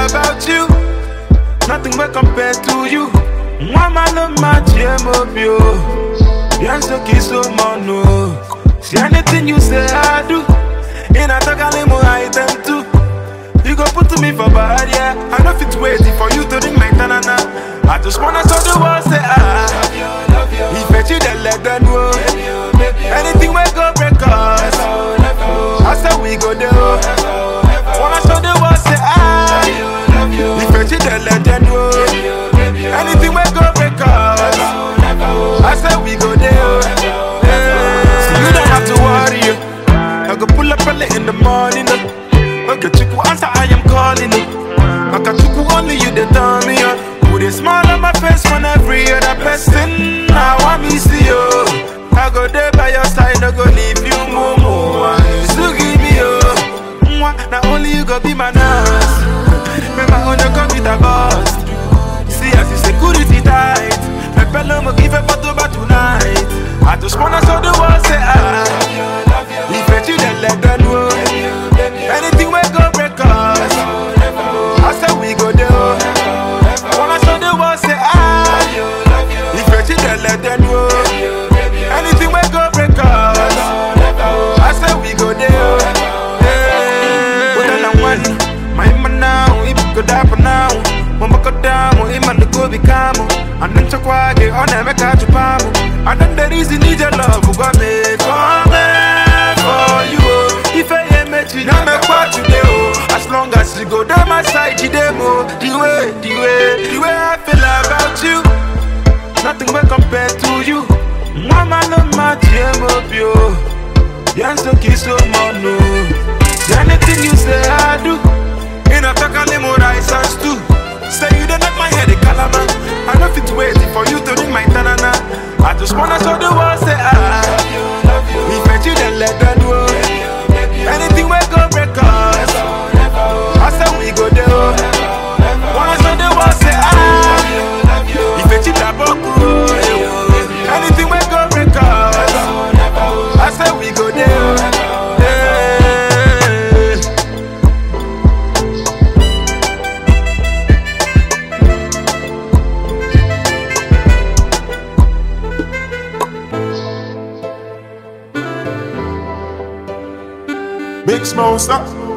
about you. Nothing will compare to you. Mama love my GMO. Yanso kiso mono. See anything you say I do. In a takalimo item too. You go put to me for bad, yeah. I know it's waiting for you to ring my tanana. I just wanna show the world say if I you then let them know. Anything we go break us. I said we go there. Wanna show the world say if I you then let them know. Anything we go break us. I said we go there. So you don't have to worry. I go pull up early in the morning. Okay, Chiku answer, I am calling you. Okay, Chiku only you they tell me. Put a smile on my face when every other person now want me see you. I go there by your side, I go leave you more. So give me now only you go be my nurse. Remember when you come with a boss. See as the security tight. My fellow will give a photo back tonight. I just wanna show the world say if you then let them know. Anything we go break us. I said we go there. Wanna show the world say if you then let them know. Anything we go break us. I said we go there. But then I'm one. My man now, if you could happen now. Mama go down, man to go be calm. And then chakwa get on and make a chupam. And then there is need your love who got me for you. If I am met you, now make what you do. As long as you go down my side, you demo. The way I feel about you. Nothing will compare to you. Mama no my GMO. Yanso kiso mono. Anything you say I do. In a takalimo rice too. Say you don't make my head a calaman. I know it's waiting for you to ring my tanana. I just wanna show the world say if you then let them know. Anything we go break us. I said we go there. Wanna show the world say if you tap up. Anything we go break us. I said we go there. Big Smoke, stop.